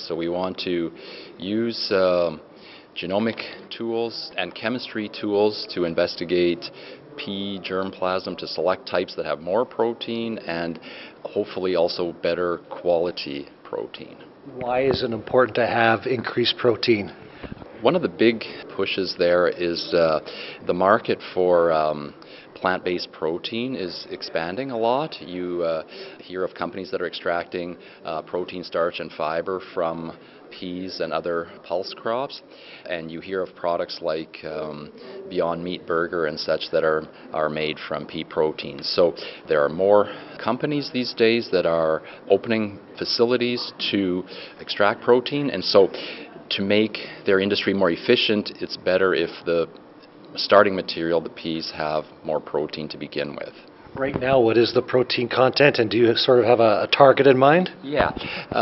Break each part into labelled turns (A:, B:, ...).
A: So we want to use genomic tools and chemistry tools to investigate pea germplasm to select types that have more protein and hopefully also better quality protein.
B: Why is it important to have increased protein?
A: One of the big pushes there is the market for plant-based protein is expanding a lot. You hear of companies that are extracting protein, starch, and fiber from peas and other pulse crops, and you hear of products like Beyond Meat Burger and such that are made from pea protein. So there are more companies these days that are opening facilities to extract protein, and so to make their industry more efficient, it's better if the starting material, the peas, have more protein to begin with.
B: Right now, what is the protein content, and do you sort of have a target in mind?
A: Yeah,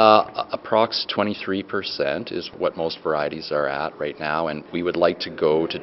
A: approx 23% is what most varieties are at right now, and we would like to go to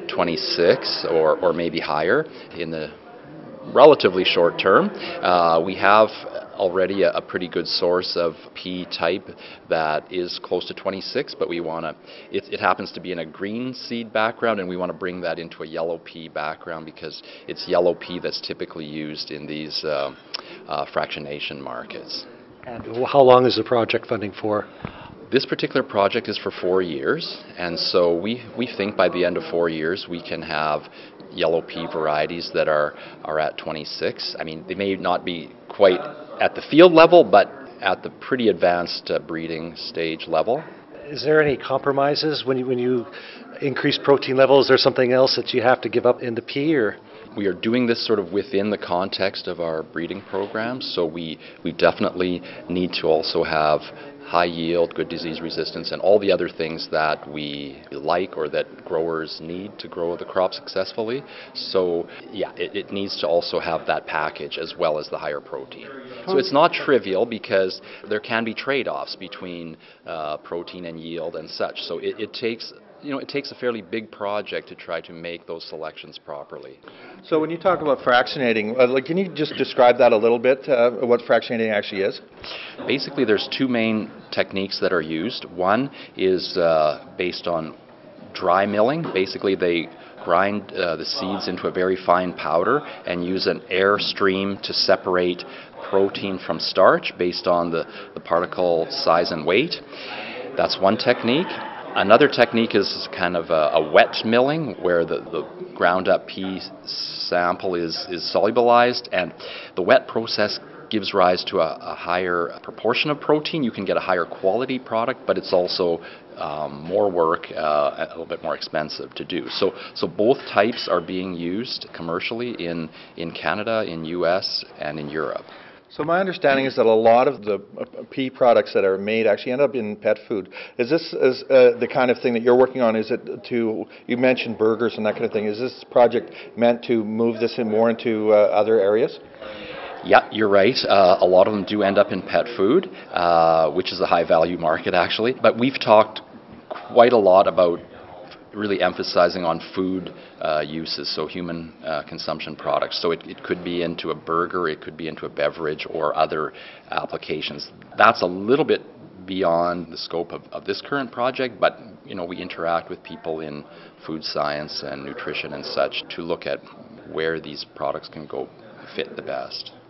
A: 26 or maybe higher in the relatively short term. We have already a pretty good source of pea type that is close to 26, but we want to, it happens to be in a green seed background, and we want to bring that into a yellow pea background because it's yellow pea that's typically used in these fractionation markets.
B: And how long is the project funding for?
A: This particular project is for 4 years, and so we think by the end of 4 years we can have yellow pea varieties that are at 26. I mean, they may not be quite at the field level, but at the pretty advanced breeding stage level.
B: Is there any compromises when you increase protein levels? Is there something else that you have to give up in the pea, or?
A: We are doing this sort of within the context of our breeding program, so we definitely need to also have high yield, good disease resistance, and all the other things that we like or that growers need to grow the crop successfully. So yeah, it needs to also have that package as well as the higher protein. So it's not trivial because there can be trade-offs between protein and yield and such. So it takes a fairly big project to try to make those selections properly.
C: So when you talk about fractionating, can you just describe that a little bit, what fractionating actually is?
A: Basically, there's two main techniques that are used. One is based on dry milling. Basically, they grind the seeds into a very fine powder and use an air stream to separate protein from starch based on the particle size and weight. That's one technique. Another technique is kind of a wet milling, where the ground up pea sample is solubilized, and the wet process gives rise to a higher proportion of protein. You can get a higher quality product, but it's also more work, a little bit more expensive to do. So both types are being used commercially in Canada, in US, and in Europe.
C: So my understanding is that a lot of the pea products that are made actually end up in pet food. Is this the kind of thing that you're working on? Is it you mentioned burgers and that kind of thing. Is this project meant to move this more into other areas?
A: Yeah, you're right. A lot of them do end up in pet food, which is a high value market actually. But we've talked quite a lot about really emphasizing on food uses, so human consumption products. So it could be into a burger, it could be into a beverage or other applications. That's a little bit beyond the scope of this current project, but we interact with people in food science and nutrition and such to look at where these products can go fit the best.